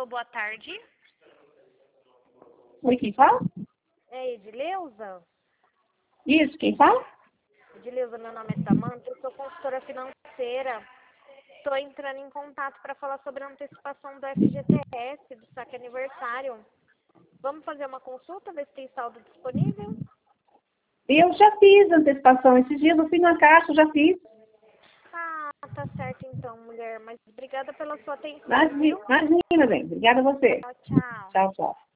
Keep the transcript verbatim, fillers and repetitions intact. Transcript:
boa tarde. Oi, quem fala? É Edileuza? Isso, quem fala? Edileuza, meu nome é Samanta, eu sou consultora financeira. Estou entrando em contato para falar sobre a antecipação do F G T S, do saque aniversário. Vamos fazer uma consulta, ver se tem saldo disponível? Eu já fiz antecipação esses dias, eu fui na caixa, eu já fiz. Ah, tá certo então, mulher. Mas obrigada pela sua atenção, Imagina, viu? imagina, bem. Obrigada a você. Tchau, tchau. Tchau, tchau.